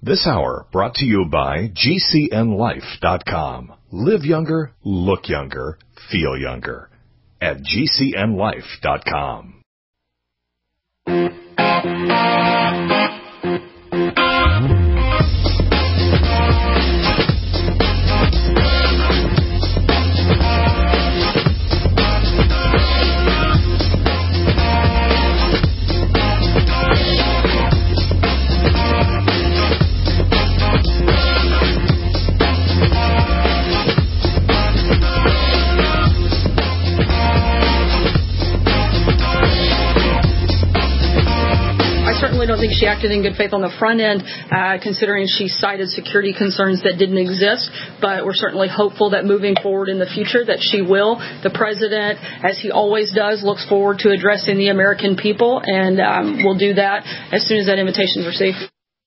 This hour brought to you by GCNLife.com. Live younger, look younger, feel younger. At GCNLife.com. I don't think she acted in good faith on the front end, considering she cited security concerns that didn't exist. But we're certainly hopeful that moving forward in the future that she will. The president, as he always does, looks forward to addressing the American people, and we'll do that as soon as that invitation is received.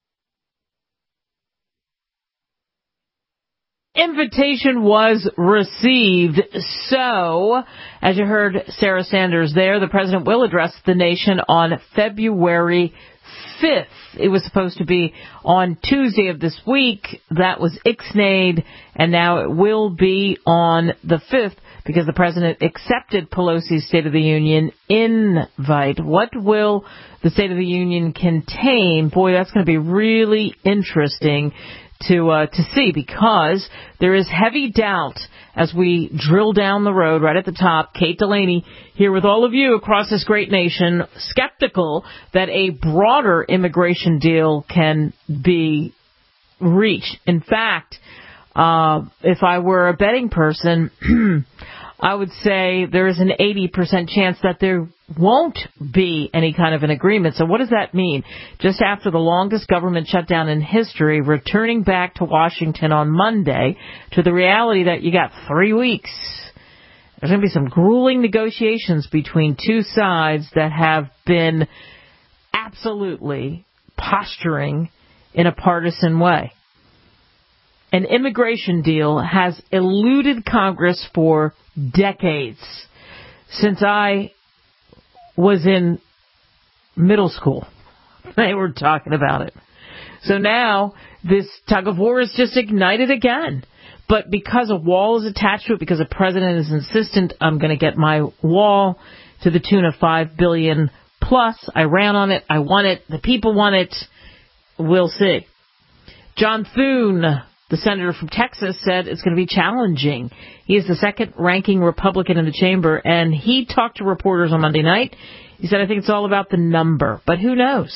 Invitation was received. So, as you heard Sarah Sanders there, the president will address the nation on February 5th. It was supposed to be on Tuesday of this week. That was ixnayed, and now it will be on the 5th because the president accepted Pelosi's State of the Union invite. What will the State of the Union contain? Boy, that's going to be really interesting to see, because there is heavy doubt as we drill down the road right at the top. Kate Delaney here with all of you across this great nation, skeptical that a broader immigration deal can be reached. In fact, if I were a betting person, I would say there is an 80% chance that there won't be any kind of an agreement. So what does that mean? Just after the longest government shutdown in history, returning back to Washington on Monday to the reality that you got 3 weeks. There's going to be some grueling negotiations between two sides that have been absolutely posturing in a partisan way. An immigration deal has eluded Congress for decades. Since I was in middle school, they were talking about it. So now this tug of war is just ignited again. But because a wall is attached to it, because the president is insistent, I'm going to get my wall to the tune of $5 billion plus. I ran on it. I want it. The people want it. We'll see. John Thune, the senator from Texas, said it's going to be challenging. He is the second-ranking Republican in the chamber, and he talked to reporters on Monday night. He said, I think it's all about the number, but who knows?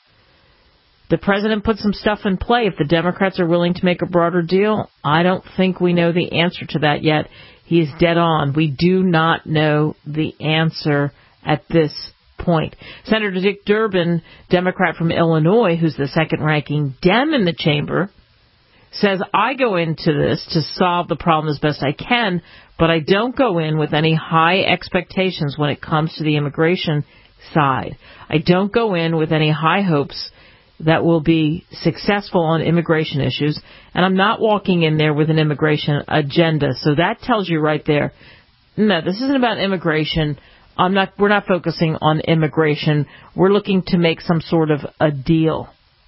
The president put some stuff in play. If the Democrats are willing to make a broader deal, I don't think we know the answer to that yet. He is dead on. We do not know the answer at this point. Senator Dick Durbin, Democrat from Illinois, who's the second-ranking Dem in the chamber, says, I go into this to solve the problem as best I can, but I don't go in with any high expectations when it comes to the immigration side. I don't go in with any high hopes that will be successful on immigration issues, and I'm not walking in there with an immigration agenda. So that tells you right there, no, this isn't about immigration. We're not focusing on immigration. We're looking to make some sort of a deal.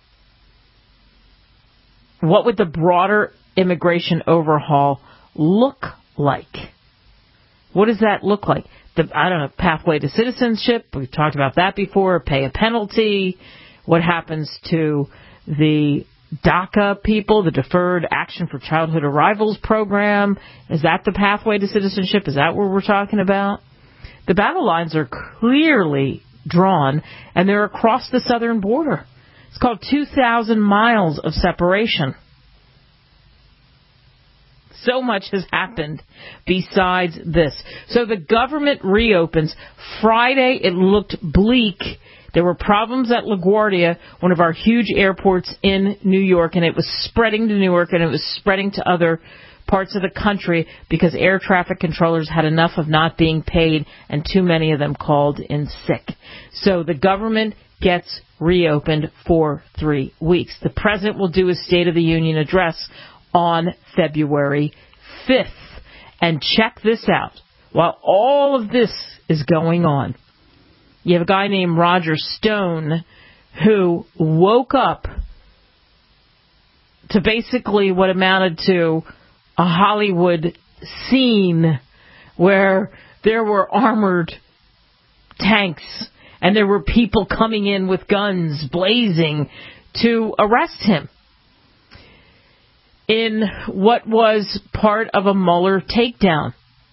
What would the broader immigration overhaul look like? What does that look like? Pathway to citizenship. We've talked about that before. Pay a penalty. What happens to the DACA people, the Deferred Action for Childhood Arrivals program? Is that the pathway to citizenship? Is that what we're talking about? The battle lines are clearly drawn, and they're across the southern border. It's called 2,000 miles of separation. So much has happened besides this. So the government reopens. Friday, it looked bleak. There were problems at LaGuardia, one of our huge airports in New York, and it was spreading to Newark, and it was spreading to other parts of the country because air traffic controllers had enough of not being paid, and too many of them called in sick. So the government gets reopened for 3 weeks. The president will do his State of the Union address on February 5th. And check this out. While all of this is going on, you have a guy named Roger Stone who woke up to basically what amounted to a Hollywood scene where there were armored tanks and there were people coming in with guns blazing to arrest him in what was part of a Mueller takedown.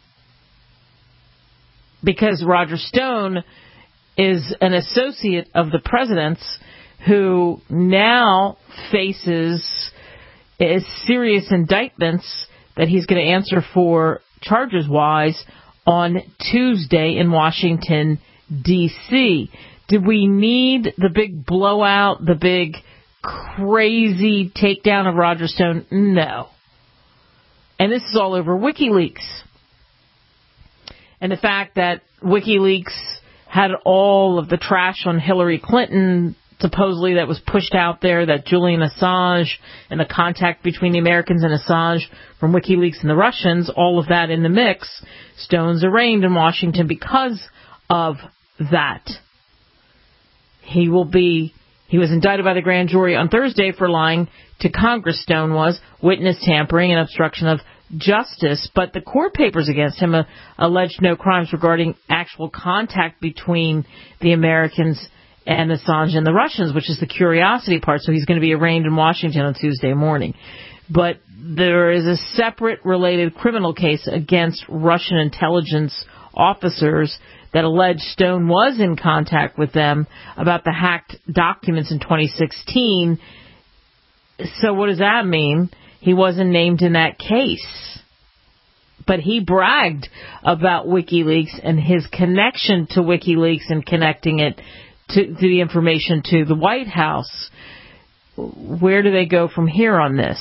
Because Roger Stone is an associate of the president's who now faces serious indictments that he's going to answer for charges-wise on Tuesday in Washington, D.C. Did we need the big blowout, the big crazy takedown of Roger Stone? No. And this is all over WikiLeaks. And the fact that WikiLeaks had all of the trash on Hillary Clinton, supposedly that was pushed out there, that Julian Assange and the contact between the Americans and Assange from WikiLeaks and the Russians, all of that in the mix. Stone's arraigned in Washington because of that. He was indicted by the grand jury on Thursday for lying to Congress. Stone was witness tampering and obstruction of justice, but the court papers against him alleged no crimes regarding actual contact between the Americans and Assange and the Russians, which is the curiosity part. So he's going to be arraigned in Washington on Tuesday morning. But there is a separate related criminal case against Russian intelligence officers that allege Stone was in contact with them about the hacked documents in 2016. So what does that mean? He wasn't named in that case. But he bragged about WikiLeaks and his connection to WikiLeaks and connecting it to the information to the White House. Where do they go from here on this?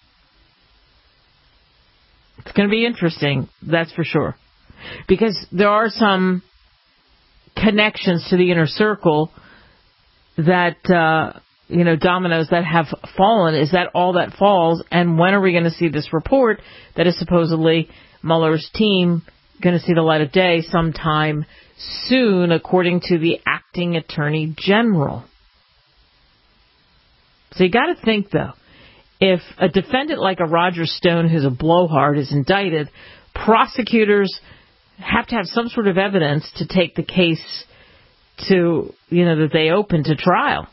It's going to be interesting, that's for sure. Because there are some connections to the inner circle that, dominoes that have fallen. Is that all that falls? And when are we going to see this report that is supposedly Mueller's team going to see the light of day? Sometime soon, according to the acting attorney general. So you got to think, though, if a defendant like a Roger Stone, who's a blowhard, is indicted, prosecutors have to have some sort of evidence to take the case to, that they open to trial.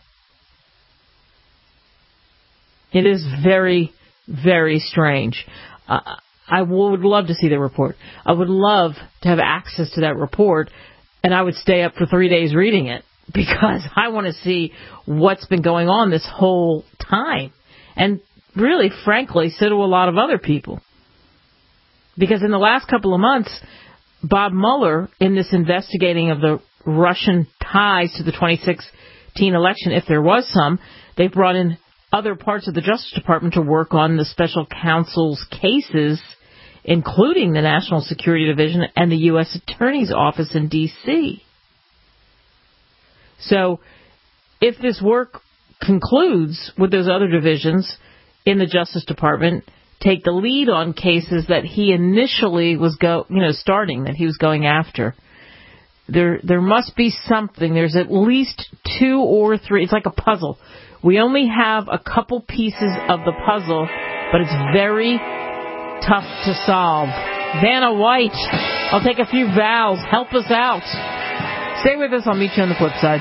It is very, very strange. I would love to see the report. I would love to have access to that report, and I would stay up for 3 days reading it because I want to see what's been going on this whole time. And really, frankly, so do a lot of other people. Because in the last couple of months, Bob Mueller, in this investigating of the Russian ties to the 2016 election, if there was some, they brought in other parts of the Justice Department to work on the special counsel's cases, including the National Security Division and the U.S. Attorney's Office in D.C. So if this work concludes with those other divisions in the Justice Department, take the lead on cases that he initially was starting, that he was going after, there must be something. There's at least 2 or 3. It's like a puzzle. We only have a couple pieces of the puzzle, but it's very tough to solve. Vanna White, I'll take a few vows. Help us out. Stay with us. I'll meet you on the flip side.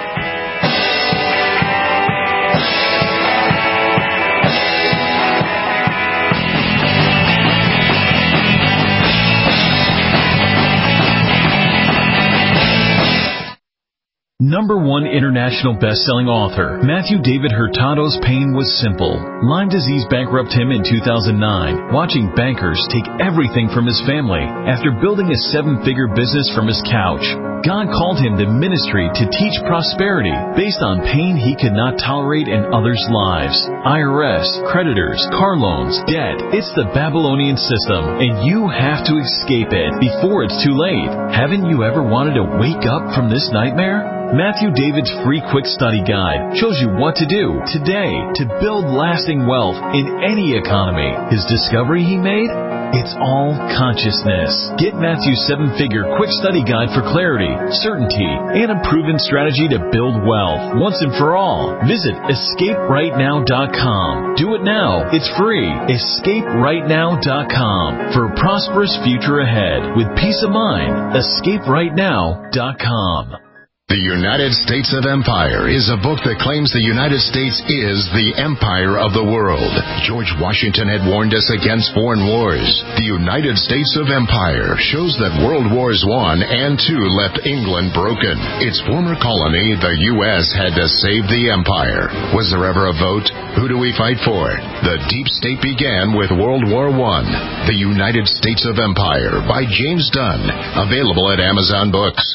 #1 international best-selling author, Matthew David Hurtado's pain was simple. Lyme disease bankrupted him in 2009, watching bankers take everything from his family after building a 7-figure business from his couch. God called him to ministry to teach prosperity based on pain he could not tolerate in others' lives. IRS, creditors, car loans, debt. It's the Babylonian system, and you have to escape it before it's too late. Haven't you ever wanted to wake up from this nightmare? Matthew David's free quick study guide shows you what to do today to build lasting wealth in any economy. His discovery he made? It's all consciousness. Get Matthew's 7-figure quick study guide for clarity, certainty, and a proven strategy to build wealth once and for all. Visit EscapeRightNow.com. Do it now. It's free. EscapeRightNow.com for a prosperous future ahead with peace of mind. EscapeRightNow.com. The United States of Empire is a book that claims the United States is the empire of the world. George Washington had warned us against foreign wars. The United States of Empire shows that World Wars I and II left England broken. Its former colony, the U.S., had to save the empire. Was there ever a vote? Who do we fight for? The deep state began with World War I. The United States of Empire by James Dunn. Available at Amazon Books.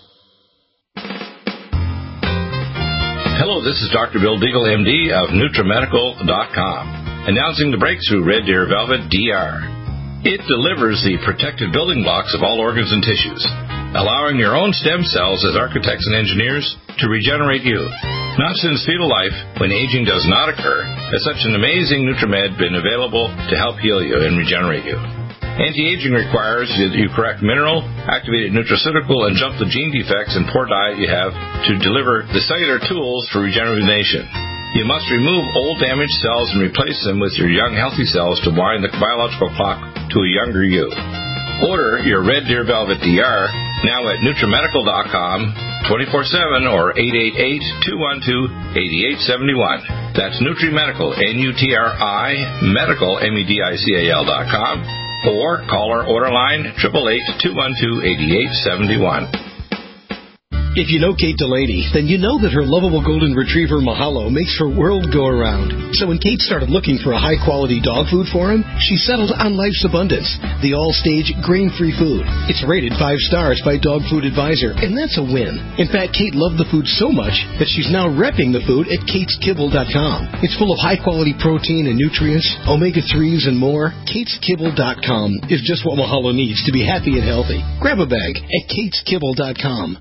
Hello, this is Dr. Bill Deagle, MD of NutriMedical.com, announcing the breakthrough Red Deer Velvet DR. It delivers the protective building blocks of all organs and tissues, allowing your own stem cells as architects and engineers to regenerate you. Not since fetal life, when aging does not occur, has such an amazing NutriMed been available to help heal you and regenerate you. Anti-aging requires that you correct mineral, activated nutraceutical, and jump the gene defects and poor diet you have to deliver the cellular tools for regeneration. You must remove old damaged cells and replace them with your young healthy cells to wind the biological clock to a younger you. Order your Red Deer Velvet DR now at NutriMedical.com 24/7 or 888-212-8871. That's NutriMedical, N-U-T-R-I, Medical, M-E-D-I-C-A-L.com. Or call our order line 888-212-8871. If you know Kate Delaney, then you know that her lovable golden retriever Mahalo makes her world go around. So when Kate started looking for a high-quality dog food for him, she settled on Life's Abundance, the all-stage grain-free food. It's rated 5 stars by Dog Food Advisor, and that's a win. In fact, Kate loved the food so much that she's now repping the food at KatesKibble.com. It's full of high-quality protein and nutrients, omega-3s, and more. KatesKibble.com is just what Mahalo needs to be happy and healthy. Grab a bag at KatesKibble.com.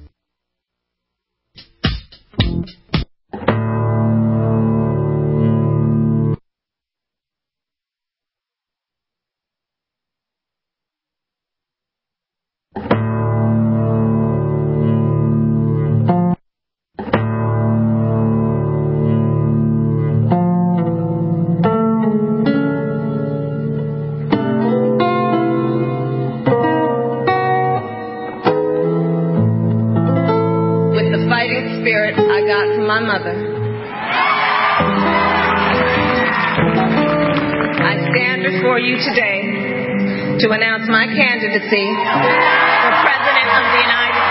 My mother. I stand before you today to announce my candidacy for President of the United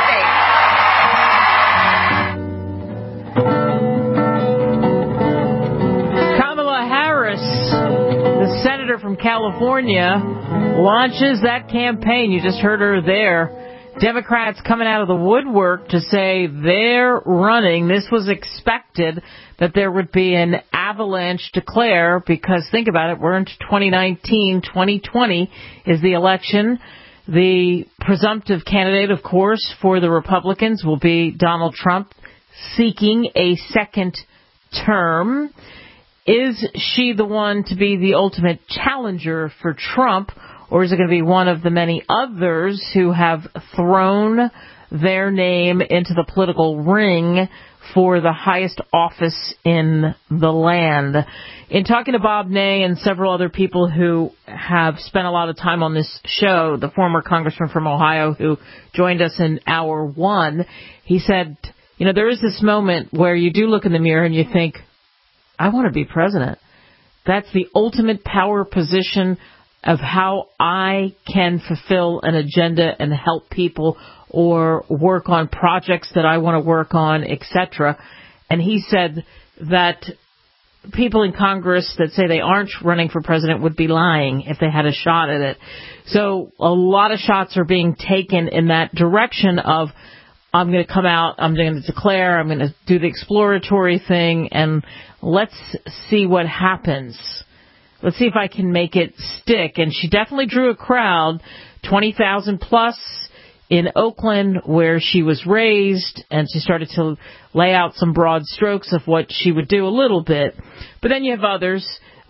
States. Kamala Harris, the senator from California, launches that campaign. You just heard her there. Democrats coming out of the woodwork to say they're running. This was expected that there would be an avalanche declare because, think about it, we're into 2019. 2020 is the election. The presumptive candidate, of course, for the Republicans will be Donald Trump, seeking a second term. Is she the one to be the ultimate challenger for Trump? Or is it going to be one of the many others who have thrown their name into the political ring for the highest office in the land? In talking to Bob Ney and several other people who have spent a lot of time on this show, the former congressman from Ohio who joined us in hour one, he said, you know, there is this moment where you do look in the mirror and you think, I want to be president. That's the ultimate power position of how I can fulfill an agenda and help people or work on projects that I want to work on, etc. And he said that people in Congress that say they aren't running for president would be lying if they had a shot at it. So a lot of shots are being taken in that direction of, I'm going to come out, I'm going to declare, I'm going to do the exploratory thing, and let's see what happens. Let's see if I can make it stick. And she definitely drew a crowd, 20,000 plus in Oakland, where she was raised, and she started to lay out some broad strokes of what she would do a little bit. But then you have others.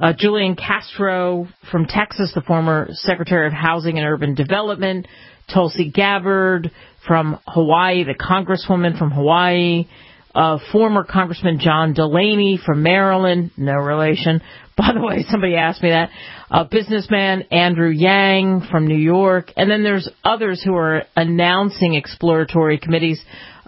Julian Castro from Texas, the former Secretary of Housing and Urban Development. Tulsi Gabbard from Hawaii, the Congresswoman from Hawaii. Former Congressman John Delaney from Maryland, no relation. By the way, somebody asked me that. Businessman Andrew Yang from New York. And then there's others who are announcing exploratory committees.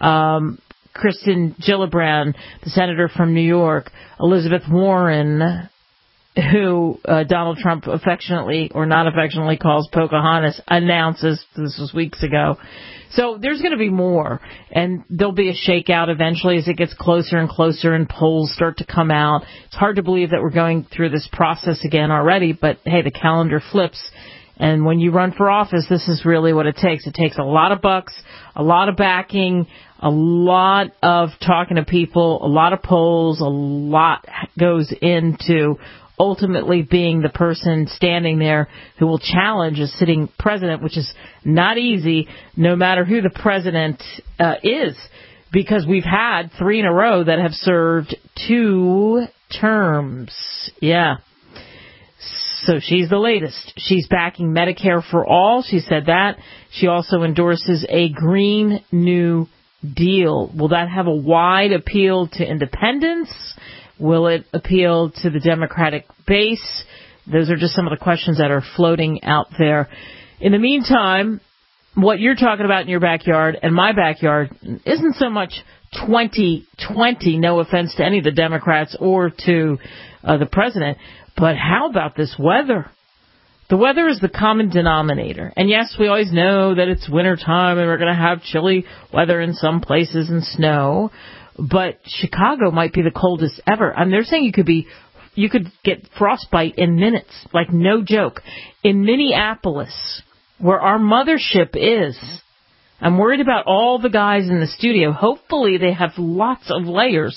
Kristen Gillibrand, the senator from New York. Elizabeth Warren, who Donald Trump affectionately or not affectionately calls Pocahontas, announces, this was weeks ago. So there's going to be more, and there'll be a shakeout eventually as it gets closer and closer and polls start to come out. It's hard to believe that we're going through this process again already, but hey, the calendar flips. And when you run for office, this is really what it takes. It takes a lot of bucks, a lot of backing, a lot of talking to people, a lot of polls, a lot goes into ultimately being the person standing there who will challenge a sitting president, which is not easy, no matter who the president is, because we've had 3 in a row that have served 2 terms. Yeah. So she's the latest. She's backing Medicare for all. She said that. She also endorses a Green New Deal. Will that have a wide appeal to independents? Will it appeal to the Democratic base? Those are just some of the questions that are floating out there. In the meantime, what you're talking about in your backyard and my backyard isn't so much 2020, no offense to any of the Democrats or to the president, but how about this weather? The weather is the common denominator. And yes, we always know that it's wintertime and we're going to have chilly weather in some places and snow. But Chicago might be the coldest ever. And they're saying you could get frostbite in minutes, like no joke. In Minneapolis, where our mothership is, I'm worried about all the guys in the studio. Hopefully they have lots of layers.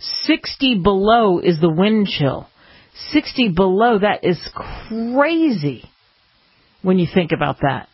60 below is the wind chill. 60 below, that is crazy when you think about that.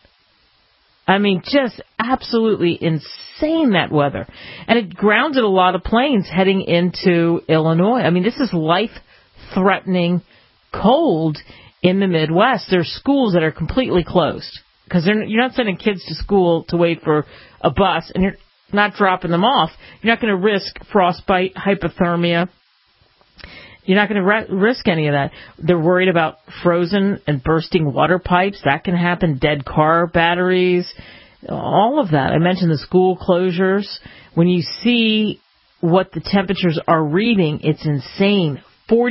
I mean, just absolutely insane, that weather. And it grounded a lot of planes heading into Illinois. I mean, this is life-threatening cold in the Midwest. There's schools that are completely closed because you're not sending kids to school to wait for a bus, and you're not dropping them off. You're not going to risk frostbite, hypothermia. You're not going to risk any of that. They're worried about frozen and bursting water pipes. That can happen. Dead car batteries, all of that. I mentioned the school closures. When you see what the temperatures are reading, it's insane.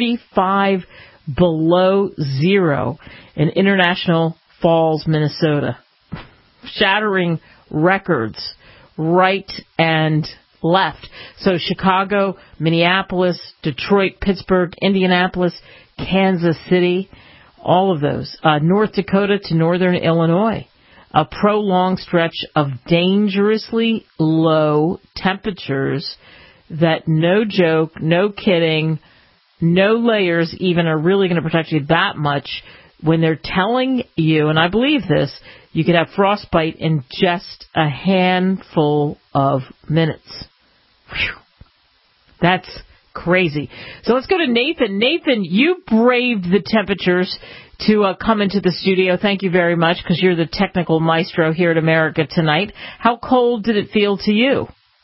45 below zero in International Falls, Minnesota. Shattering records right and left. So Chicago, Minneapolis, Detroit, Pittsburgh, Indianapolis, Kansas City, all of those. North Dakota to northern Illinois. A prolonged stretch of dangerously low temperatures that, no joke, no kidding, no layers even are really going to protect you that much when they're telling you, and I believe this, you could have frostbite in just a handful of minutes. Whew. That's crazy. So let's go to Nathan. Nathan, you braved the temperatures to come into the studio. Thank you very much, because you're the technical maestro here at America Tonight. How cold did it feel to you?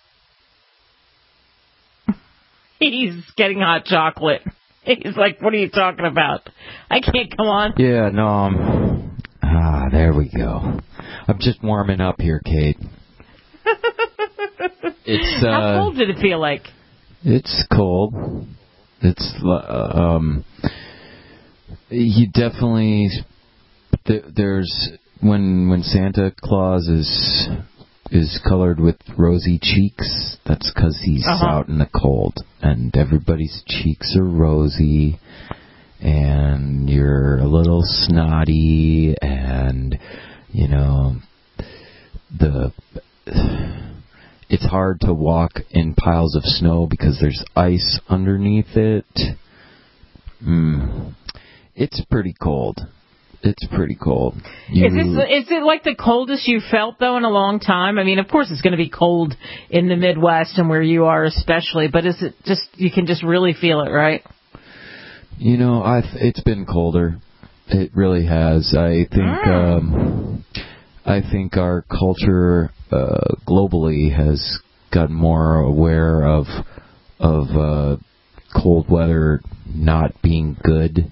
He's getting hot chocolate. He's like, what are you talking about? I can't come on. Yeah, no, there we go. I'm just warming up here, Kate. It's how cold did it feel like? It's cold. It's you definitely there's when Santa Claus is colored with rosy cheeks, that's because he's out in the cold, and everybody's cheeks are rosy, and you're a little snotty, and you know it's hard to walk in piles of snow because there's ice underneath it. It's pretty cold. It's pretty cold. Is it like the coldest you felt, though, in a long time? I mean, of course it's going to be cold in the Midwest and where you are especially, but is it just, you can just really feel it, right? It's been colder. It really has. I think our culture globally has gotten more aware of cold weather not being good,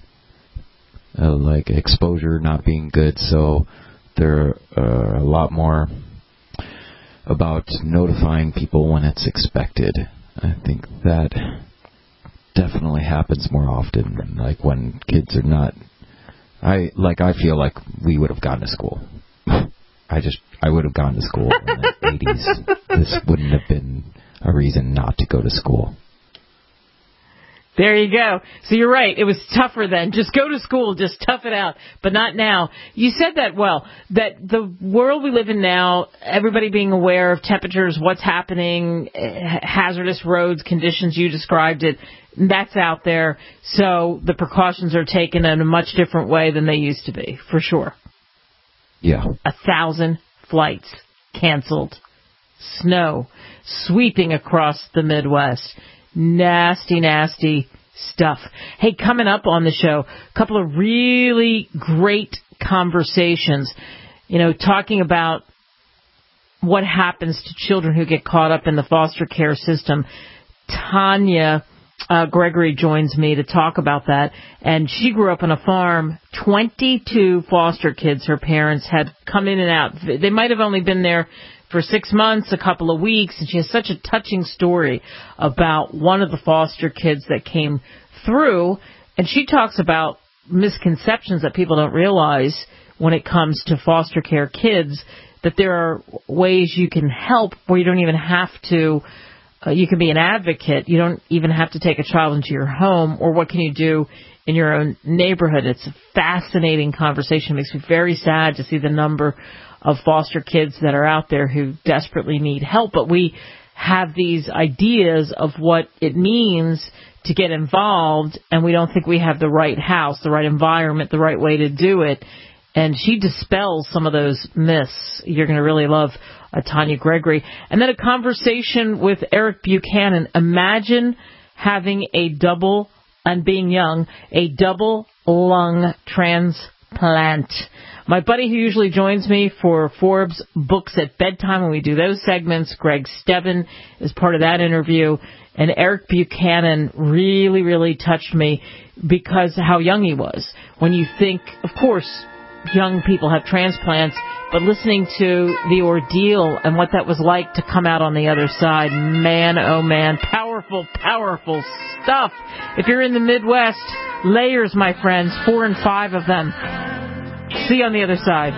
like exposure not being good. So there are a lot more about notifying people when it's expected. I think that definitely happens more often, like when kids are not. I feel like we would have gone to school. I would have gone to school in the 80s. This wouldn't have been a reason not to go to school. There you go. So you're right. It was tougher then. Just go to school. Just tough it out. But not now. You said that well, that the world we live in now, everybody being aware of temperatures, what's happening, hazardous roads, conditions, you described it, that's out there. So the precautions are taken in a much different way than they used to be, for sure. Yeah. 1,000 flights canceled. Snow sweeping across the Midwest. Nasty, nasty stuff. Hey, coming up on the show, a couple of really great conversations, talking about what happens to children who get caught up in the foster care system. Tanya Gregory joins me to talk about that, and she grew up on a farm. 22 foster kids her parents had come in and out. They might have only been there for 6 months, a couple of weeks, and she has such a touching story about one of the foster kids that came through, and she talks about misconceptions that people don't realize when it comes to foster care kids, that there are ways you can help where you don't even have to, you can be an advocate, you don't even have to take a child into your home, or what can you do in your own neighborhood. It's a fascinating conversation. It makes me very sad to see the number of foster kids that are out there who desperately need help, but we have these ideas of what it means to get involved, and we don't think we have the right house, the right environment, the right way to do it. And she dispels some of those myths. You're going to really love Tanya Gregory. And then a conversation with Eric Buchanan. Imagine having a double lung transplant. My buddy who usually joins me for Forbes Books at Bedtime when we do those segments, Greg Stebbin, is part of that interview. And Eric Buchanan really, really touched me because how young he was. When you think, of course, young people have transplants, but listening to the ordeal and what that was like to come out on the other side, man, oh man, powerful, powerful stuff. If you're in the Midwest, layers, my friends, 4 and 5 of them. See you on the other side.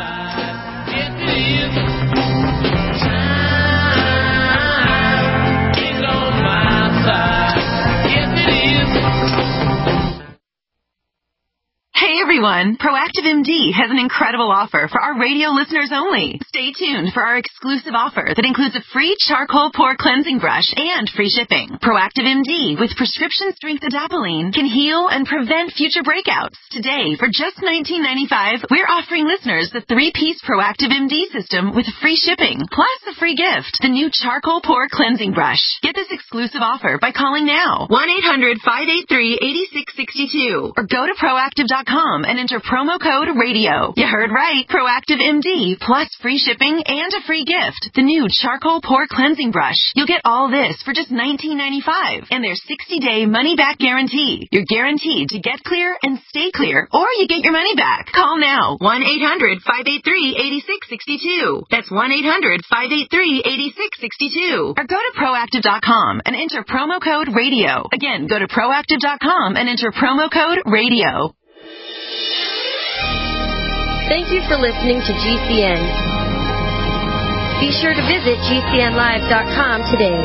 Hey everyone, Proactive MD has an incredible offer for our radio listeners only. Stay tuned for our exclusive offer that includes a free charcoal pore cleansing brush and free shipping. Proactive MD with prescription strength adapalene can heal and prevent future breakouts. Today, for just $19.95, we're offering listeners the 3-piece Proactive MD system with free shipping, plus a free gift, the new charcoal pore cleansing brush. Get this exclusive offer by calling now, 1-800-583-8662, or go to proactive.com and enter promo code RADIO. You heard right. Proactive MD plus free shipping and a free gift. The new charcoal pore cleansing brush. You'll get all this for just $19.95 and their 60-day money-back guarantee. You're guaranteed to get clear and stay clear, or you get your money back. Call now. 1-800-583-8662. That's 1-800-583-8662. Or go to proactive.com and enter promo code RADIO. Again, go to proactive.com and enter promo code RADIO. Thank you for listening to GCN. Be sure to visit GCNlive.com today.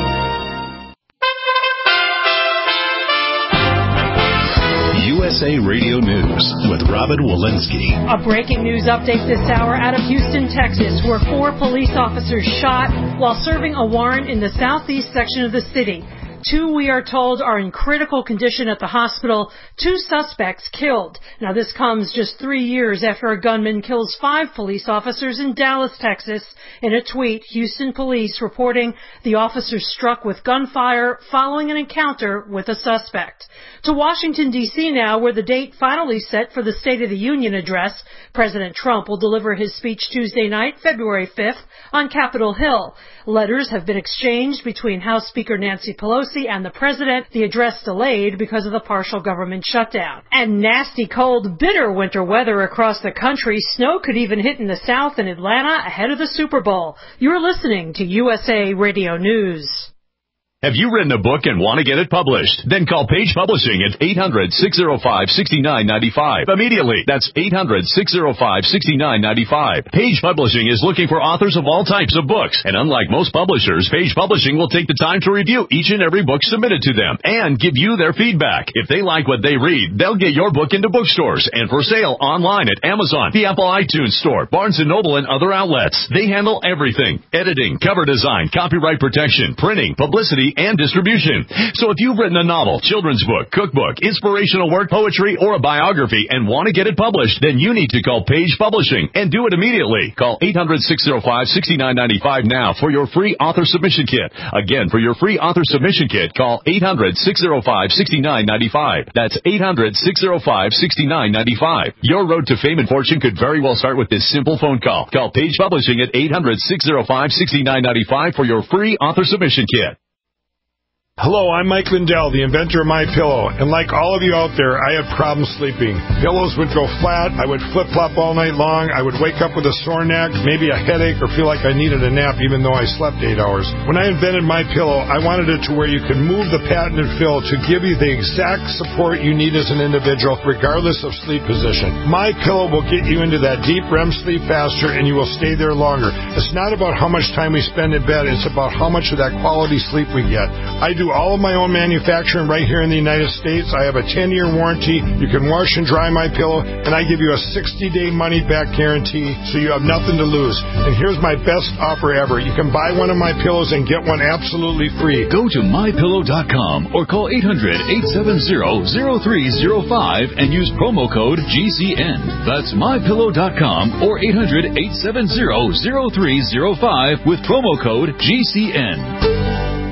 USA Radio News with Robin Walensky. A breaking news update this hour out of Houston, Texas, where 4 police officers shot while serving a warrant in the southeast section of the city. 2, we are told, are in critical condition at the hospital. 2 suspects killed. Now, this comes just 3 years after a gunman kills 5 police officers in Dallas, Texas. In a tweet, Houston police reporting the officers struck with gunfire following an encounter with a suspect. To Washington, D.C. now, where the date finally set for the State of the Union address. President Trump will deliver his speech Tuesday night, February 5th, on Capitol Hill. Letters have been exchanged between House Speaker Nancy Pelosi and the president, the address delayed because of the partial government shutdown. And nasty, cold, bitter winter weather across the country. Snow could even hit in the South and Atlanta ahead of the Super Bowl. You're listening to USA Radio News. Have you written a book and want to get it published? Then call Page Publishing at 800-605-6995. Immediately. That's 800-605-6995. Page Publishing is looking for authors of all types of books. And unlike most publishers, Page Publishing will take the time to review each and every book submitted to them and give you their feedback. If they like what they read, they'll get your book into bookstores and for sale online at Amazon, the Apple iTunes Store, Barnes & Noble, and other outlets. They handle everything: editing, cover design, copyright protection, printing, publicity, and distribution. So if you've written a novel, children's book, cookbook, inspirational work, poetry, or a biography and want to get it published, then you need to call Page Publishing and do it immediately. Call 800-605-6995 now for your free author submission kit. Again, for your free author submission kit, call 800-605-6995. That's 800-605-6995. Your road to fame and fortune could very well start with this simple phone call. Call Page Publishing at 800-605-6995 for your free author submission kit. Hello, I'm Mike Lindell, the inventor of MyPillow, and like all of you out there, I had problems sleeping. Pillows would go flat, I would flip-flop all night long, I would wake up with a sore neck, maybe a headache, or feel like I needed a nap even though I slept 8 hours. When I invented MyPillow, I wanted it to where you could move the patented fill to give you the exact support you need as an individual, regardless of sleep position. MyPillow will get you into that deep REM sleep faster, and you will stay there longer. It's not about how much time we spend in bed, it's about how much of that quality sleep we get. I do all of my own manufacturing right here in the United States. I have a 10-year warranty. You can wash and dry my pillow, and I give you a 60-day money-back guarantee, so you have nothing to lose. And here's my best offer ever. You can buy one of my pillows and get one absolutely free. Go to MyPillow.com or call 800-870-0305 and use promo code GCN. That's MyPillow.com or 800-870-0305 with promo code GCN.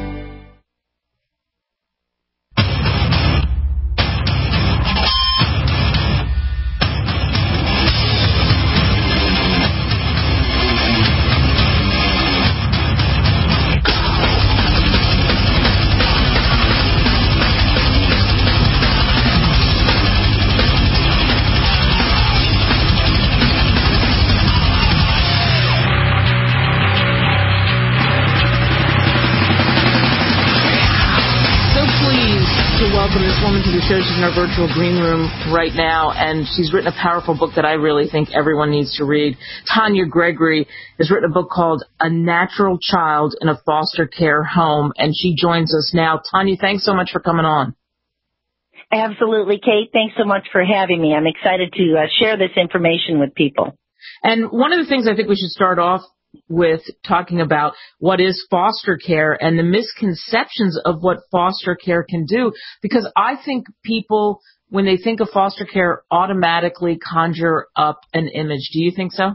She's in our virtual green room right now, and she's written a powerful book that I really think everyone needs to read. Tanya Gregory has written a book called A Natural Child in a Foster Care Home, and she joins us now. Tanya, thanks so much for coming on. Absolutely, Kate. Thanks so much for having me. I'm excited to share this information with people. And one of the things I think we should start off with talking about what is foster care and the misconceptions of what foster care can do, because I think people, when they think of foster care, automatically conjure up an image. Do you think so?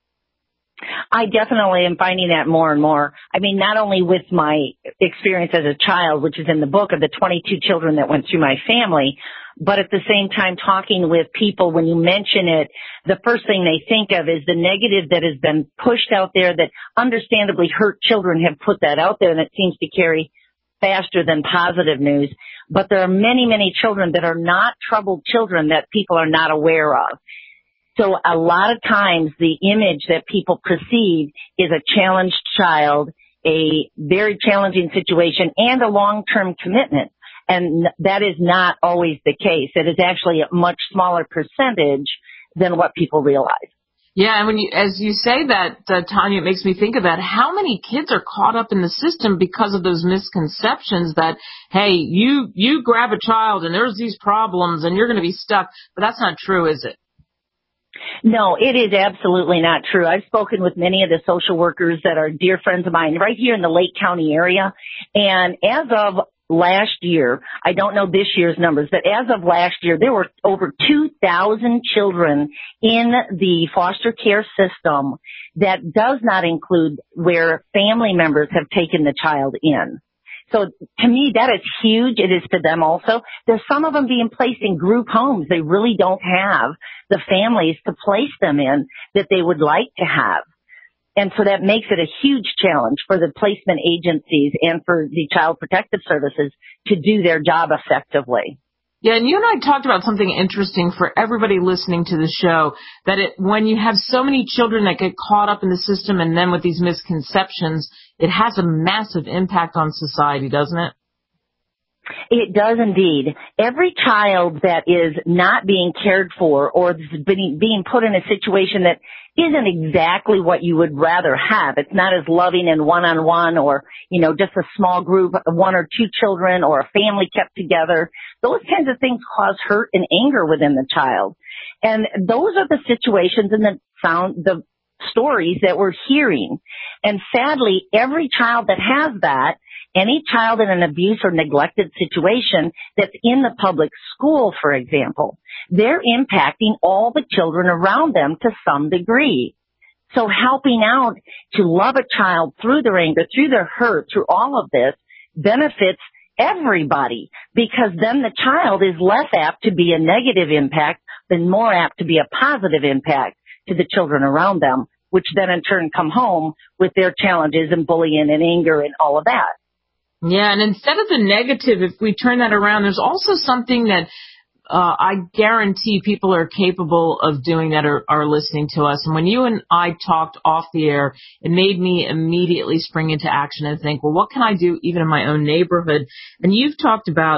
I definitely am finding that more and more. I mean, not only with my experience as a child, which is in the book of the 22 children that went through my family, but at the same time talking with people, when you mention it, the first thing they think of is the negative that has been pushed out there that understandably hurt children have put that out there, and it seems to carry faster than positive news. But there are many, many children that are not troubled children that people are not aware of. So a lot of times the image that people perceive is a challenged child, a very challenging situation, and a long-term commitment. And that is not always the case. It is actually a much smaller percentage than what people realize. Yeah, and as you say that, Tanya, it makes me think about how many kids are caught up in the system because of those misconceptions that, hey, you grab a child and there's these problems and you're going to be stuck. But that's not true, is it? No, it is absolutely not true. I've spoken with many of the social workers that are dear friends of mine right here in the Lake County area. And as of last year, I don't know this year's numbers, but as of last year, there were over 2,000 children in the foster care system. That does not include where family members have taken the child in. So to me, that is huge. It is to them also. There's some of them being placed in group homes. They really don't have the families to place them in that they would like to have. And so that makes it a huge challenge for the placement agencies and for the Child Protective Services to do their job effectively. Yeah, and you and I talked about something interesting for everybody listening to the show, that when you have so many children that get caught up in the system and then with these misconceptions, it has a massive impact on society, doesn't it? It does indeed. Every child that is not being cared for or being put in a situation that isn't exactly what you would rather have. It's not as loving and one-on-one or, just a small group, 1 or 2 children or a family kept together. Those kinds of things cause hurt and anger within the child. And those are the situations and the stories that we're hearing. And sadly, every child that has that, any child in an abuse or neglected situation that's in the public school, for example, they're impacting all the children around them to some degree. So helping out to love a child through their anger, through their hurt, through all of this benefits everybody, because then the child is less apt to be a negative impact than more apt to be a positive impact to the children around them, which then in turn come home with their challenges and bullying and anger and all of that. Yeah, and instead of the negative, if we turn that around, there's also something that I guarantee people are capable of doing that are listening to us. And when you and I talked off the air, it made me immediately spring into action and think, well, what can I do even in my own neighborhood? And you've talked about,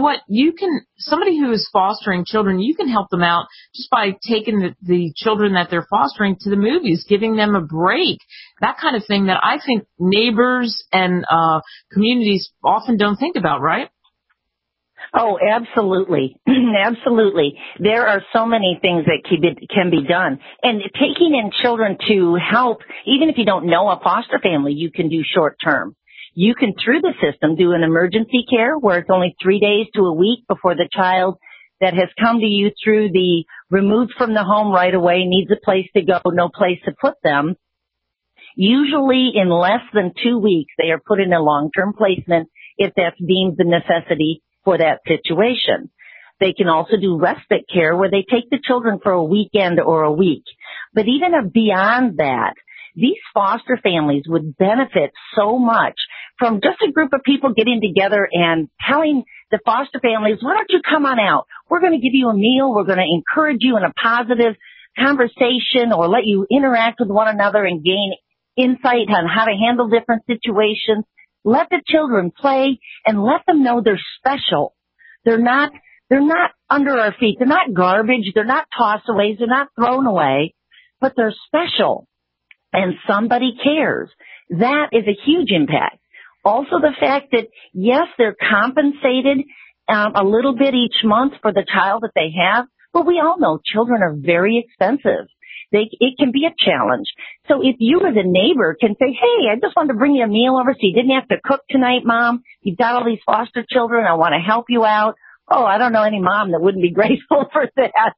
somebody who is fostering children, you can help them out just by taking the children that they're fostering to the movies, giving them a break, that kind of thing that I think neighbors and communities often don't think about, right? Oh, absolutely. Absolutely. There are so many things that can be done. And taking in children to help, even if you don't know a foster family, you can do short term. You can, through the system, do an emergency care where it's only 3 days to a week before the child that has come to you through the removed from the home right away needs a place to go, no place to put them. Usually in less than 2 weeks, they are put in a long-term placement if that's deemed the necessity for that situation. They can also do respite care where they take the children for a weekend or a week. But even beyond that, these foster families would benefit so much from just a group of people getting together and telling the foster families, why don't you come on out? We're going to give you a meal. We're going to encourage you in a positive conversation or let you interact with one another and gain insight on how to handle different situations. Let the children play and let them know they're special. They're not under our feet. They're not garbage. They're not toss-aways. They're not thrown away, but they're special and somebody cares. That is a huge impact. Also the fact that, yes, they're compensated a little bit each month for the child that they have, but we all know children are very expensive. It can be a challenge. So if you as a neighbor can say, hey, I just wanted to bring you a meal over so you didn't have to cook tonight, Mom. You've got all these foster children. I want to help you out. Oh, I don't know any mom that wouldn't be grateful for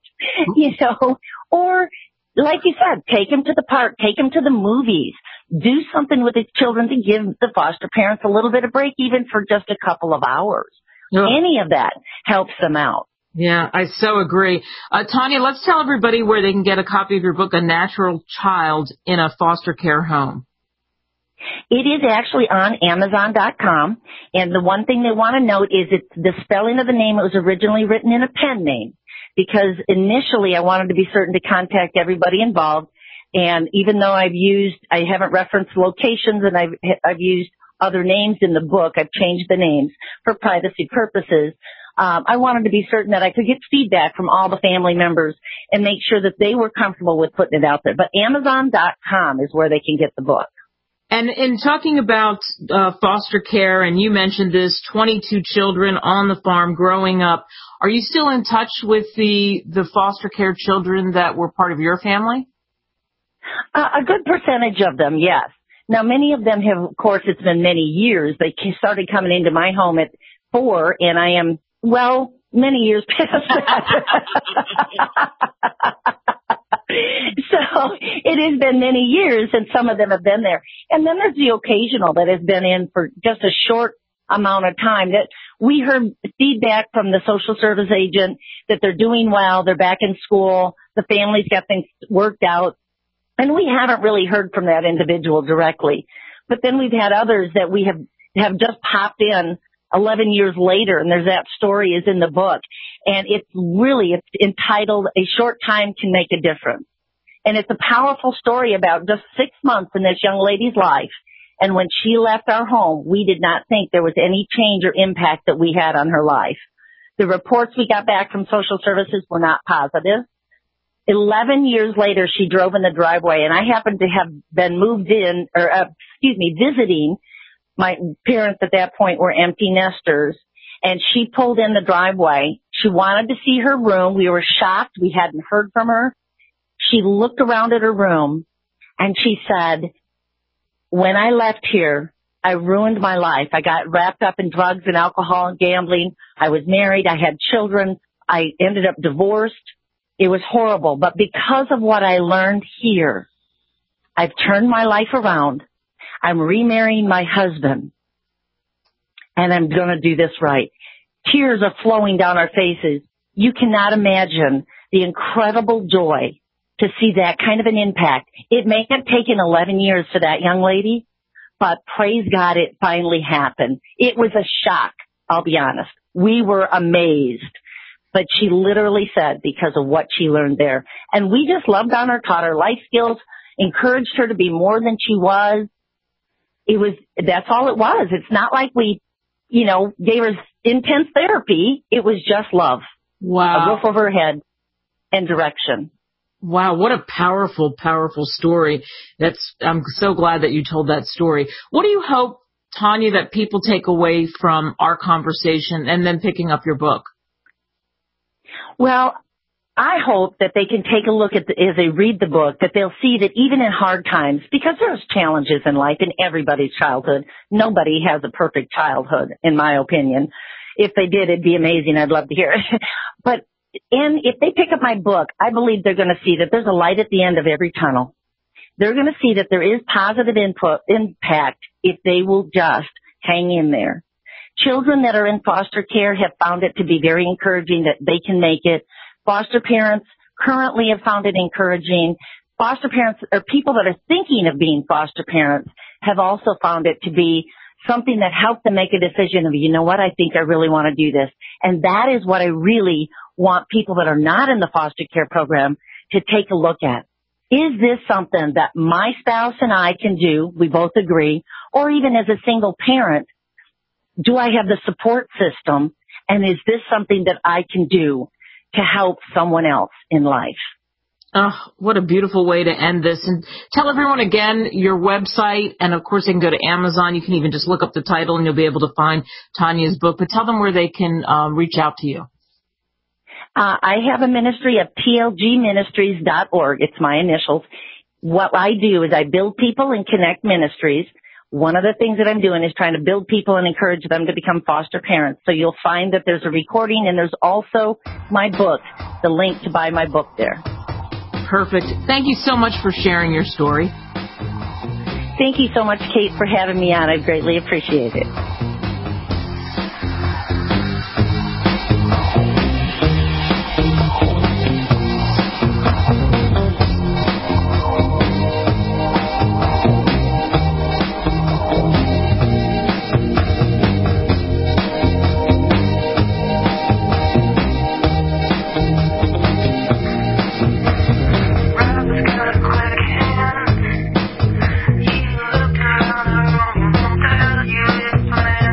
that, Or, like you said, take them to the park, take them to the movies. Do something with the children to give the foster parents a little bit of break, even for just a couple of hours. Yeah. Any of that helps them out. Yeah, I so agree. Tanya, let's tell everybody where they can get a copy of your book, A Natural Child in a Foster Care Home. It is actually on Amazon.com, and the one thing they want to note is it's the spelling of the name. It was originally written in a pen name because initially I wanted to be certain to contact everybody involved, and even though I haven't referenced locations and I've used other names in the book, I've changed the names for privacy purposes. I wanted to be certain that I could get feedback from all the family members and make sure that they were comfortable with putting it out there. But Amazon.com is where they can get the book. And in talking about foster care, and you mentioned this, 22 children on the farm growing up, are you still in touch with the foster care children that were part of your family? A good percentage of them, yes. Now, many of them have, of course, it's been many years. They started coming into my home at 4, and I am, well, many years past that. So it has been many years, and some of them have been there. And then there's the occasional that has been in for just a short amount of time. That we heard feedback from the social service agent that they're doing well, they're back in school, the family's got things worked out, and we haven't really heard from that individual directly. But then we've had others that we have just popped in 11 years later, and there's that story is in the book. And it's entitled A Short Time Can Make a Difference. And it's a powerful story about just 6 months in this young lady's life. And when she left our home, we did not think there was any change or impact that we had on her life. The reports we got back from social services were not positive. 11 years later, she drove in the driveway, and I happened to have been visiting. My parents at that point were empty nesters, and she pulled in the driveway. She wanted to see her room. We were shocked. We hadn't heard from her. She looked around at her room, and she said, when I left here, I ruined my life. I got wrapped up in drugs and alcohol and gambling. I was married. I had children. I ended up divorced. It was horrible. But because of what I learned here, I've turned my life around. I'm remarrying my husband, and I'm going to do this right. Tears are flowing down our faces. You cannot imagine the incredible joy to see that kind of an impact. It may have taken 11 years for that young lady, but praise God, it finally happened. It was a shock, I'll be honest. We were amazed. But she literally said because of what she learned there. And we just loved on her, taught her life skills, encouraged her to be more than she was. That's all it was. It's not like we, gave her intense therapy. It was just love. Wow. A roof over her head and direction. Wow, what a powerful, powerful story. I'm so glad that you told that story. What do you hope, Tanya, that people take away from our conversation and then picking up your book? Well, I hope that they can take a look at as they read the book, that they'll see that even in hard times, because there's challenges in life in everybody's childhood, nobody has a perfect childhood, in my opinion. If they did, it'd be amazing. I'd love to hear it. And if they pick up my book, I believe they're going to see that there's a light at the end of every tunnel. They're going to see that there is positive impact if they will just hang in there. Children that are in foster care have found it to be very encouraging that they can make it. Foster parents currently have found it encouraging. Foster parents or people that are thinking of being foster parents have also found it to be something that helped them make a decision of, you know what, I think I really want to do this. And that is what I really want people that are not in the foster care program to take a look at. Is this something that my spouse and I can do? We both agree. Or even as a single parent, do I have the support system? And is this something that I can do to help someone else in life? Oh, what a beautiful way to end this. And tell everyone again your website. And, of course, they can go to Amazon. You can even just look up the title and you'll be able to find Tanya's book. But tell them where they can reach out to you. I have a ministry of tlgministries.org. It's my initials. What I do is I build people and connect ministries. One of the things that I'm doing is trying to build people and encourage them to become foster parents. So you'll find that there's a recording and there's also my book, the link to buy my book there. Perfect. Thank you so much for sharing your story. Thank you so much, Kate, for having me on. I greatly appreciate it. You look around the room, I'll tell you it's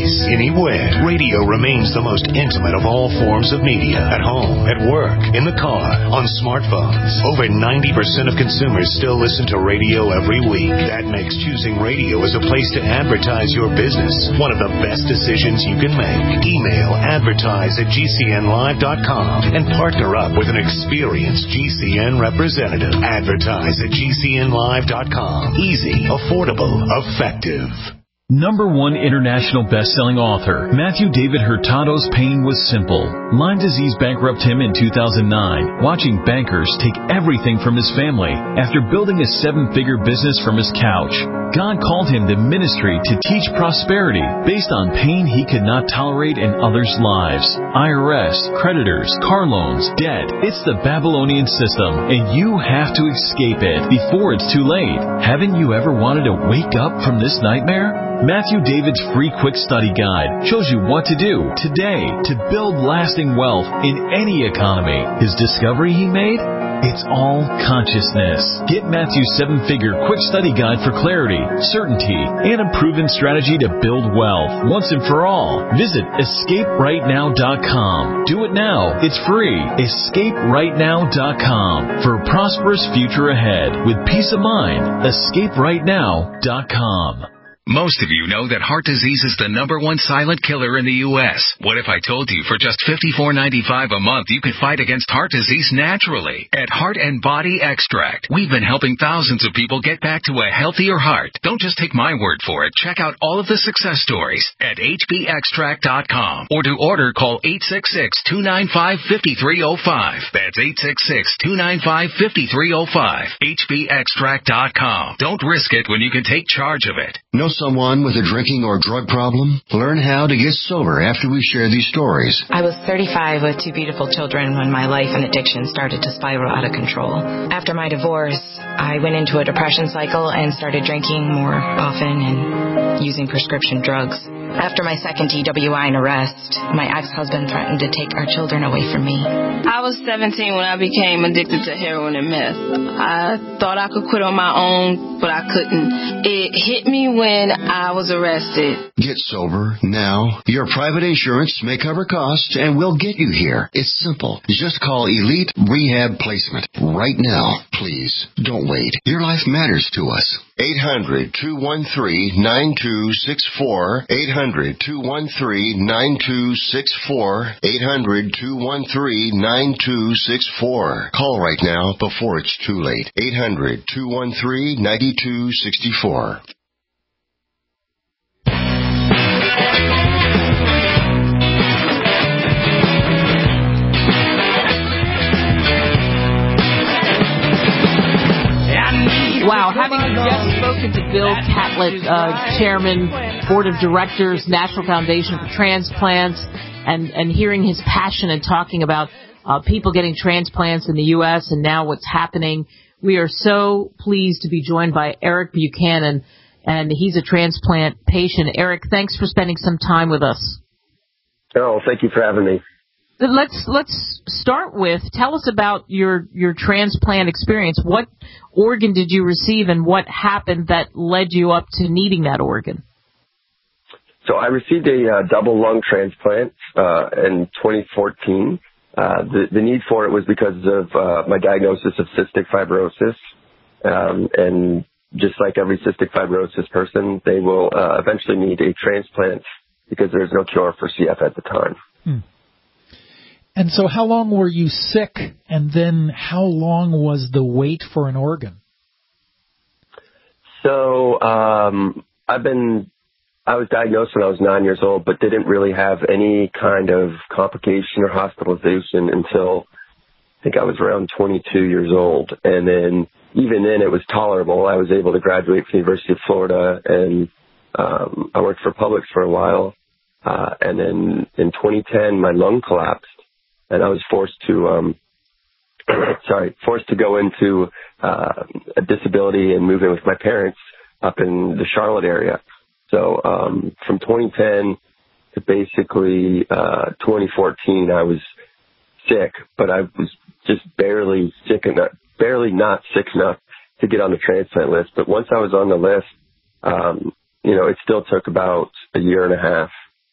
place, anywhere. Radio remains the most intimate of all forms of media. At home, at work, in the car, on smartphones. Over 90% of consumers still listen to radio every week. That makes choosing radio as a place to advertise your business one of the best decisions you can make. Email advertise@gcnlive.com and partner up with an experienced GCN representative. Advertise at GCNlive.com. Easy, affordable, effective. #1 international best-selling author, Matthew David Hurtado's pain was simple. Lyme disease bankrupted him in 2009, watching bankers take everything from his family after building a 7-figure business from his couch. God called him to ministry to teach prosperity based on pain he could not tolerate in others' lives. IRS, creditors, car loans, debt. It's the Babylonian system, and you have to escape it before it's too late. Haven't you ever wanted to wake up from this nightmare? Matthew David's free quick study guide shows you what to do today to build lasting wealth in any economy. His discovery he made? It's all consciousness. Get Matthew's 7-figure quick study guide for clarity, certainty, and a proven strategy to build wealth once and for all. Visit EscapeRightNow.com. Do it now. It's free. EscapeRightNow.com for a prosperous future ahead with peace of mind. EscapeRightNow.com. Most of you know that heart disease is the #1 silent killer in the U.S. What if I told you for just $54.95 a month you could fight against heart disease naturally? At Heart and Body Extract, we've been helping thousands of people get back to a healthier heart. Don't just take my word for it. Check out all of the success stories at hbextract.com. Or to order, call 866-295-5305. That's 866-295-5305. hbextract.com. Don't risk it when you can take charge of it. Know someone with a drinking or drug problem? Learn how to get sober after we share these stories. I was 35 with 2 beautiful children when my life and addiction started to spiral out of control. After my divorce, I went into a depression cycle and started drinking more often and using prescription drugs. After my second DWI and arrest, my ex-husband threatened to take our children away from me. I was 17 when I became addicted to heroin and meth. I thought I could quit on my own, but I couldn't. It hit me when I was arrested. Get sober now. Your private insurance may cover costs and we'll get you here. It's simple. Just call Elite Rehab Placement right now. Please, don't wait. Your life matters to us. 800-213-9264. 800-213-9264. 800-213-9264. Call right now before it's too late. 800-213-9264. Wow, having just spoken to Bill Catlett, Chairman, Board of Directors, National Foundation for Transplants, and hearing his passion and talking about people getting transplants in the U.S. and now what's happening, we are so pleased to be joined by Eric Buchanan, and he's a transplant patient. Eric, thanks for spending some time with us. Oh, thank you for having me. Let's start with, tell us about your transplant experience. What organ did you receive and what happened that led you up to needing that organ? So I received a double lung transplant in 2014. The need for it was because of my diagnosis of cystic fibrosis. And just like every cystic fibrosis person, they will eventually need a transplant because there's no cure for CF at the time. And so how long were you sick, and then how long was the wait for an organ? So I was diagnosed when I was 9 years old, but didn't really have any kind of complication or hospitalization until I think I was around 22 years old. And then even then it was tolerable. I was able to graduate from the University of Florida, and I worked for Publix for a while. And then in 2010, my lung collapsed. And I was forced to go into a disability and move in with my parents up in the Charlotte area. So from 2010 to basically 2014, I was sick, but I was just barely not sick enough to get on the transplant list. But once I was on the list, it still took about a year and a half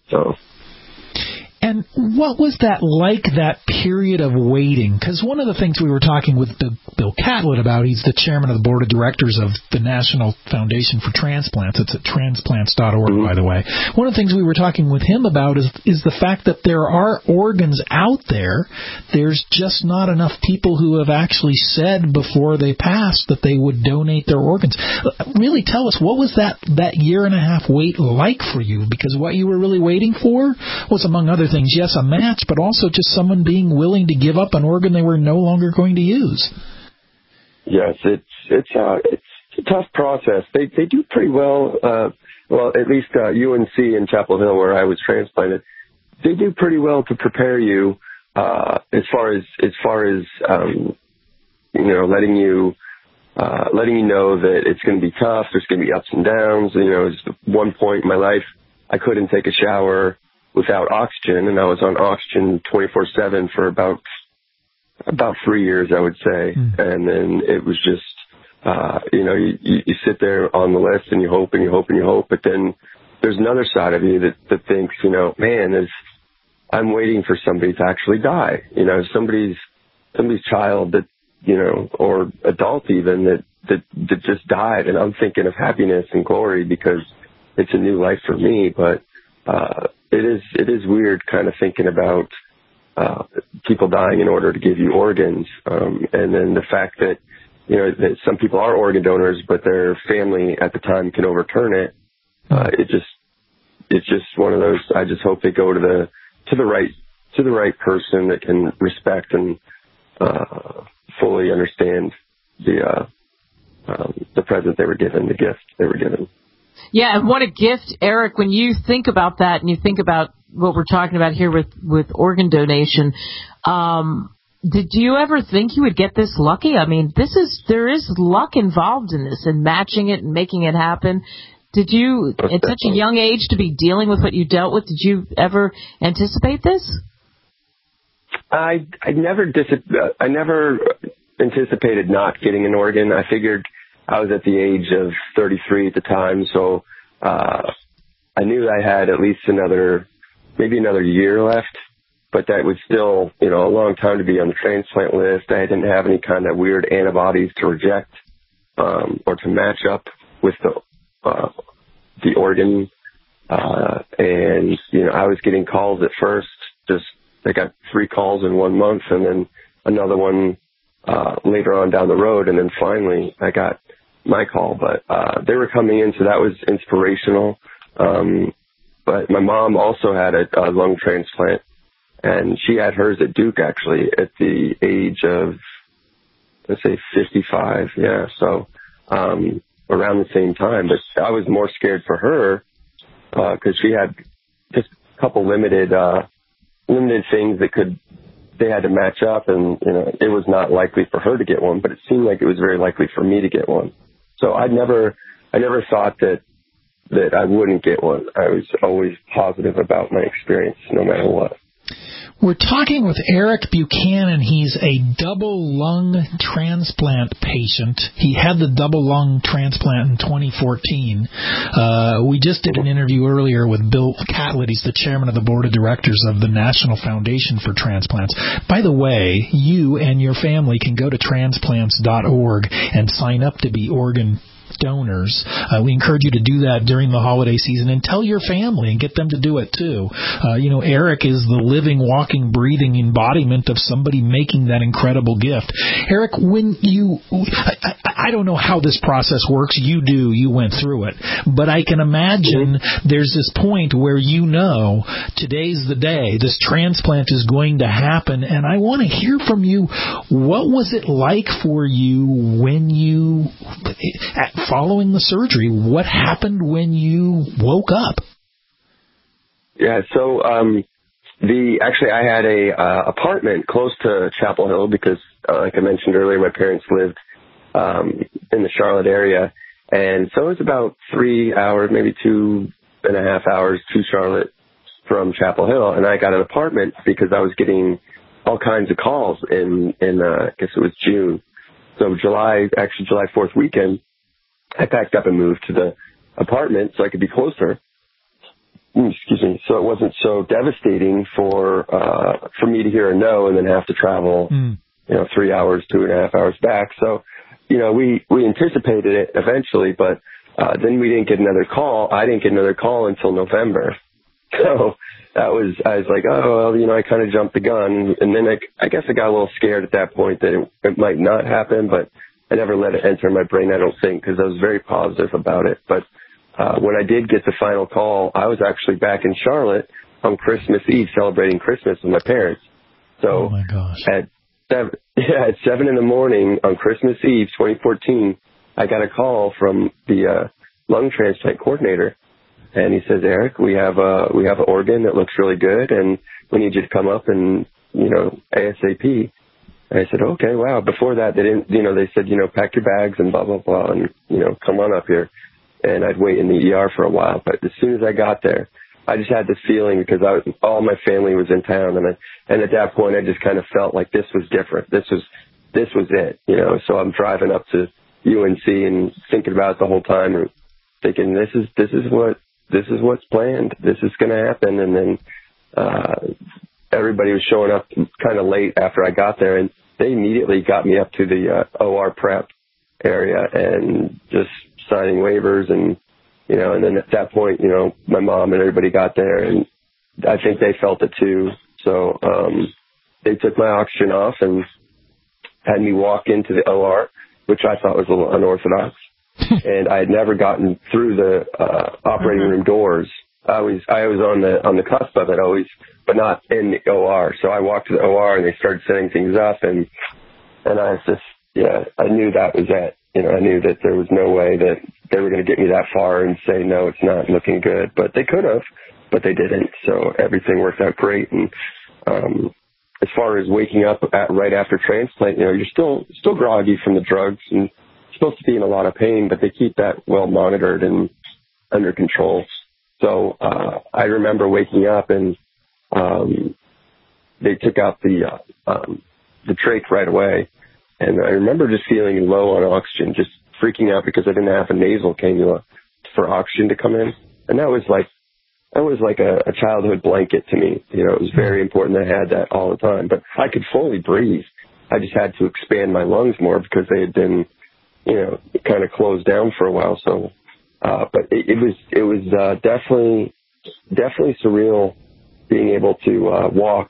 So. And what was that like, that period of waiting? Because one of the things we were talking with Bill Catlett about, he's the chairman of the board of directors of the National Foundation for Transplants. It's at transplants.org, by the way. One of the things we were talking with him about is the fact that there are organs out there. There's just not enough people who have actually said before they passed that they would donate their organs. Really tell us, what was that year and a half wait like for you? Because what you were really waiting for was, among other things, yes, a match, but also just someone being willing to give up an organ they were no longer going to use. Yes, it's a tough process. They do pretty well. Well, at least UNC in Chapel Hill, where I was transplanted, they do pretty well to prepare you as far as letting you know that it's going to be tough. There's going to be ups and downs. At one point in my life, I couldn't take a shower without oxygen, and I was on oxygen 24/7 for about 3 years, I would say. And then it was just, you sit there on the list and you hope and you hope and you hope, but then there's another side of you that thinks, man, I'm waiting for somebody to actually die. Somebody's child that, or adult even that just died, and I'm thinking of happiness and glory because it's a new life for me, but it is weird kind of thinking about people dying in order to give you organs, and then the fact that that some people are organ donors, but their family at the time can overturn it. It's just one of those. I just hope they go to the right person that can respect and fully understand the present they were given, the gift they were given. Yeah, and what a gift, Eric, when you think about that and you think about what we're talking about here with organ donation, did you ever think you would get this lucky? I mean, there is luck involved in this and matching it and making it happen. Did you, at such a young age, to be dealing with what you dealt with, did you ever anticipate this? I never anticipated not getting an organ. I figured I was at the age of 33 at the time, so I knew I had at least maybe another year left, but that was still, a long time to be on the transplant list. I didn't have any kind of weird antibodies to reject or to match up with the organ. And, I was getting calls at first. I got 3 calls in 1 month and then another one later on down the road. And then finally I got my call, but they were coming in, so that was inspirational. But my mom also had a lung transplant, and she had hers at Duke, actually, at the age of, let's say, 55. Yeah, so around the same time. But I was more scared for her because she had just a couple limited things they had to match up, and it was not likely for her to get one, but it seemed like it was very likely for me to get one. So I never thought that I wouldn't get one. I was always positive about my experience, no matter what. We're talking with Eric Buchanan. He's a double lung transplant patient. He had the double lung transplant in 2014. We just did an interview earlier with Bill Catlett. He's the chairman of the board of directors of the National Foundation for Transplants. By the way, you and your family can go to transplants.org and sign up to be organ donors. We encourage you to do that during the holiday season, and tell your family and get them to do it too. Eric is the living, walking, breathing embodiment of somebody making that incredible gift. Eric, when I don't know how this process works. You went through it, but I can imagine there's this point where today's the day, this transplant is going to happen, and I want to hear from you. What was it like for you when following the surgery? What happened when you woke up? Yeah, so actually I had a apartment close to Chapel Hill because, like I mentioned earlier, my parents lived in the Charlotte area, and so it was about 3 hours, maybe 2.5 hours to Charlotte from Chapel Hill, and I got an apartment because I was getting all kinds of calls in I guess it was June. So July 4th weekend, I packed up and moved to the apartment so I could be closer. so it wasn't so devastating for me to hear a no and then have to travel, 3 hours, 2.5 hours back. So, we anticipated it eventually, but then we didn't get another call. I didn't get another call until November. So I was like, oh, well, I kind of jumped the gun. And then I guess I got a little scared at that point that it might not happen, but I never let it enter my brain, I don't think, because I was very positive about it. But when I did get the final call, I was actually back in Charlotte on Christmas Eve celebrating Christmas with my parents. So oh my gosh. At 7 in the morning on Christmas Eve, 2014, I got a call from the lung transplant coordinator, and he says, Eric, we have an organ that looks really good, and we need you to come up and ASAP. And I said, okay, wow. Before that, they didn't, they said, pack your bags and blah blah blah, and come on up here. And I'd wait in the ER for a while. But as soon as I got there, I just had this feeling because all my family was in town, and at that point, I just kind of felt like this was different. This was it, So I'm driving up to UNC and thinking about it the whole time, and thinking this is what's planned. This is going to happen. And then everybody was showing up kind of late after I got there, and they immediately got me up to the OR prep area and just signing waivers, and and then at that point, my mom and everybody got there, and I think they felt it too. So they took my oxygen off and had me walk into the OR, which I thought was a little unorthodox. And I had never gotten through the operating room doors. I was on the cusp of it always, but not in the OR. So I walked to the OR and they started setting things up, and I was just, I knew that was it. I knew that there was no way that they were going to get me that far and say, no, it's not looking good. But they could have, but they didn't. So everything worked out great. And as far as waking up right after transplant, you're still groggy from the drugs and supposed to be in a lot of pain, but they keep that well monitored and under control. So I remember waking up and they took out the trach right away. And I remember just feeling low on oxygen, just freaking out because I didn't have a nasal cannula for oxygen to come in. And that was like a childhood blanket to me. It was very important that I had that all the time. But I could fully breathe. I just had to expand my lungs more because they had been, kind of closed down for a while. So, but it was definitely surreal being able to walk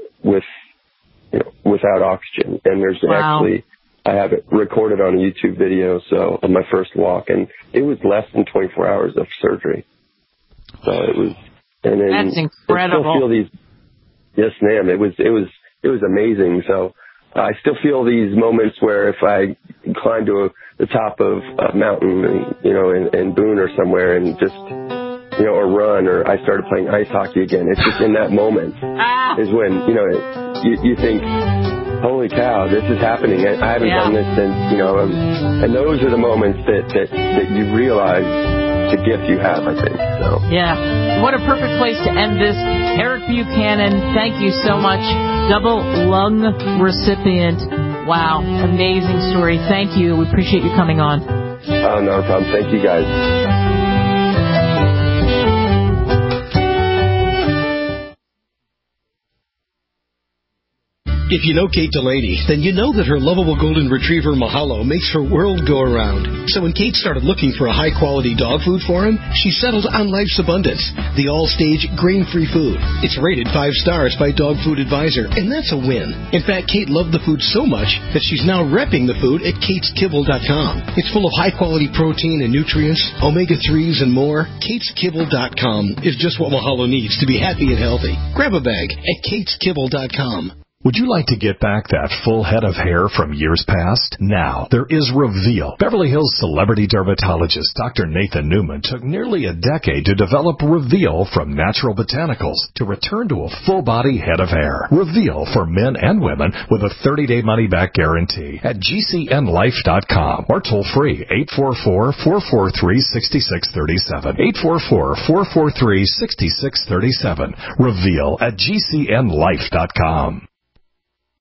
without oxygen. And there's actually, I have it recorded on a YouTube video, so of my first walk, and it was less than 24 hours of surgery. So it was, and then that's incredible. I still feel these, yes, ma'am. It was amazing. So I still feel these moments where if I climb to the top of a mountain, in Boone or somewhere, and just or run, or I started playing ice hockey again. It's just in that moment is when, you think, holy cow, this is happening. I haven't done this since, and those are the moments that you realize the gift you have, I think. So. Yeah. What a perfect place to end this. Eric Buchanan, thank you so much. Double lung recipient. Wow. Amazing story. Thank you. We appreciate you coming on. Oh, no problem. Thank you, guys. If you know Kate Delaney, then you know that her lovable golden retriever Mahalo makes her world go around. So when Kate started looking for a high-quality dog food for him, she settled on Life's Abundance, the all-stage grain-free food. It's rated 5 stars by Dog Food Advisor, and that's a win. In fact, Kate loved the food so much that she's now repping the food at KatesKibble.com. It's full of high-quality protein and nutrients, omega-3s, and more. KatesKibble.com is just what Mahalo needs to be happy and healthy. Grab a bag at KatesKibble.com. Would you like to get back that full head of hair from years past? Now, there is Reveal. Beverly Hills celebrity dermatologist Dr. Nathan Newman took nearly a decade to develop Reveal from natural botanicals to return to a full-body head of hair. Reveal for men and women with a 30-day money-back guarantee at GCNlife.com or toll free 844-443-6637. 844-443-6637. Reveal at GCNlife.com.